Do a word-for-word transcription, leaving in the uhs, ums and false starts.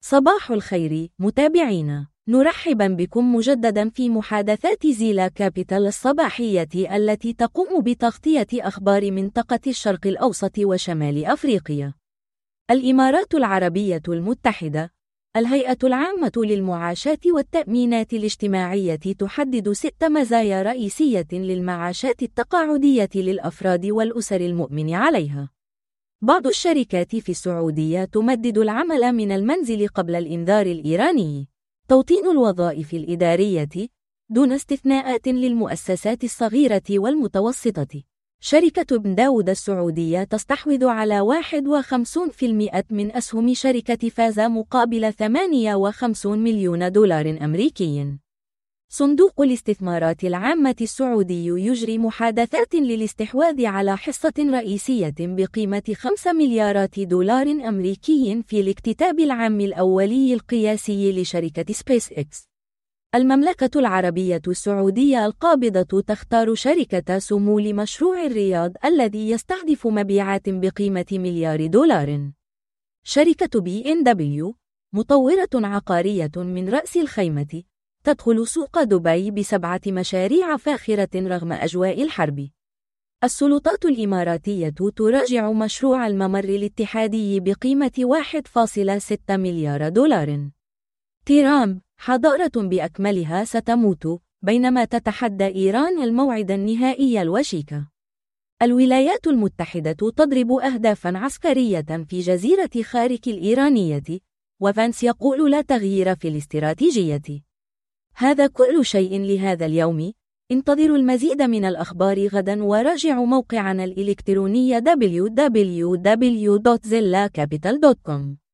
صباح الخير متابعينا، نرحبا بكم مجددا في محادثات زيلا كابيتال الصباحية التي تقوم بتغطية أخبار منطقة الشرق الأوسط وشمال أفريقيا. الإمارات العربية المتحدة، الهيئة العامة للمعاشات والتأمينات الاجتماعية تحدد ست مزايا رئيسية للمعاشات التقاعدية للأفراد والأسر المؤمن عليها. بعض الشركات في السعودية تمدد العمل من المنزل قبل الإنذار الإيراني. توطين الوظائف الإدارية دون استثناءات للمؤسسات الصغيرة والمتوسطة. شركة ابن داود السعودية تستحوذ على واحد وخمسين بالمئة من أسهم شركة فاز مقابل ثمانية وخمسين مليون دولار أمريكي. صندوق الاستثمارات العامة السعودي يجري محادثات للاستحواذ على حصة رئيسية بقيمة خمسة مليارات دولار أمريكي في الاكتتاب العام الأولي القياسي لشركة سبيس إكس. المملكة العربية السعودية القابضة تختار شركة سمو لمشروع الرياض الذي يستهدف مبيعات بقيمة مليار دولار. شركة بي إن دبليو، مطورة عقارية من رأس الخيمة، تدخل سوق دبي بسبعة مشاريع فاخرة رغم أجواء الحرب. السلطات الإماراتية تراجع مشروع الممر الاتحادي بقيمة واحد فاصلة ستة مليار دولار. ترامب، حضارة بأكملها ستموت، بينما تتحدى إيران الموعد النهائي الوشيك. الولايات المتحدة تضرب أهدافا عسكرية في جزيرة خارك الإيرانية، وفانس يقول لا تغيير في الاستراتيجية. هذا كل شيء لهذا اليوم. انتظروا المزيد من الأخبار غدا وراجعوا موقعنا الإلكتروني دبليو دبليو دبليو دوت زيلا كابيتال دوت كوم.